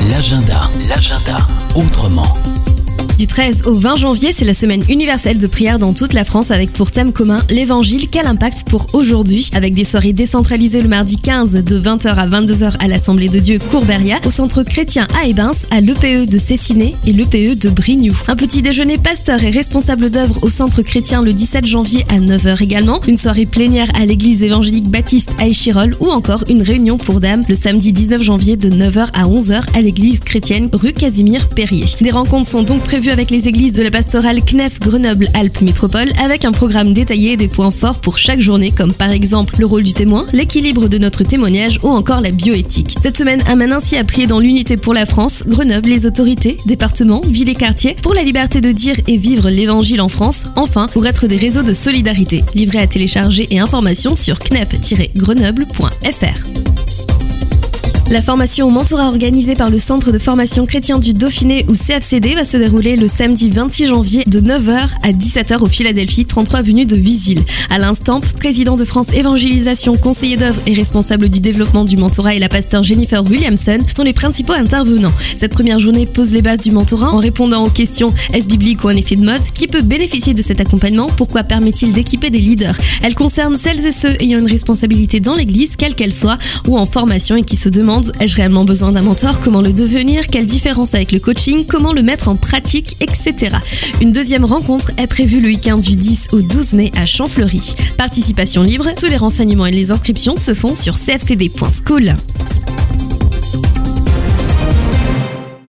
L'agenda autrement. Du 13 au 20 janvier, c'est la semaine universelle de prière dans toute la France avec pour thème commun l'Évangile. Quel impact pour aujourd'hui? Avec des soirées décentralisées le mardi 15 de 20h à 22h à l'Assemblée de Dieu Courberia, au centre chrétien à Ebens, à l'EPE de Cessiné et l'EPE de Brignoux. Un petit déjeuner pasteur et responsable d'œuvre au centre chrétien le 17 janvier à 9h également. Une soirée plénière à l'église évangélique baptiste à Échirolles ou encore une réunion pour dames le samedi 19 janvier de 9h à 11h à l'église chrétienne rue Casimir Périer. Des rencontres sont donc prévues avec les églises de la pastorale CNEF Grenoble-Alpes Métropole avec un programme détaillé et des points forts pour chaque journée comme par exemple le rôle du témoin, l'équilibre de notre témoignage ou encore la bioéthique. Cette semaine amène ainsi à prier dans l'unité pour la France, Grenoble, les autorités, départements, villes et quartiers pour la liberté de dire et vivre l'évangile en France, enfin pour être des réseaux de solidarité. Livrés à télécharger et informations sur knef-grenoble.fr. La formation au mentorat organisée par le Centre de formation chrétien du Dauphiné ou CFCD va se dérouler le samedi 26 janvier de 9h à 17h au Philadelphie, 33 avenue de Visil. Alain Stamp, président de France Évangélisation, conseiller d'œuvre et responsable du développement du mentorat et la pasteur Jennifer Williamson sont les principaux intervenants. Cette première journée pose les bases du mentorat en répondant aux questions « Est-ce biblique ou un effet de mode ? Qui peut bénéficier de cet accompagnement ? Pourquoi permet-il d'équiper des leaders ?» Elle concerne celles et ceux ayant une responsabilité dans l'église, quelle qu'elle soit, ou en formation et qui se demandent ai-je réellement besoin d'un mentor? Comment le devenir? Quelle différence avec le coaching? Comment le mettre en pratique? Etc. Une deuxième rencontre est prévue le week-end du 10 au 12 mai à Champfleury. Participation libre, tous les renseignements et les inscriptions se font sur cfcd.school.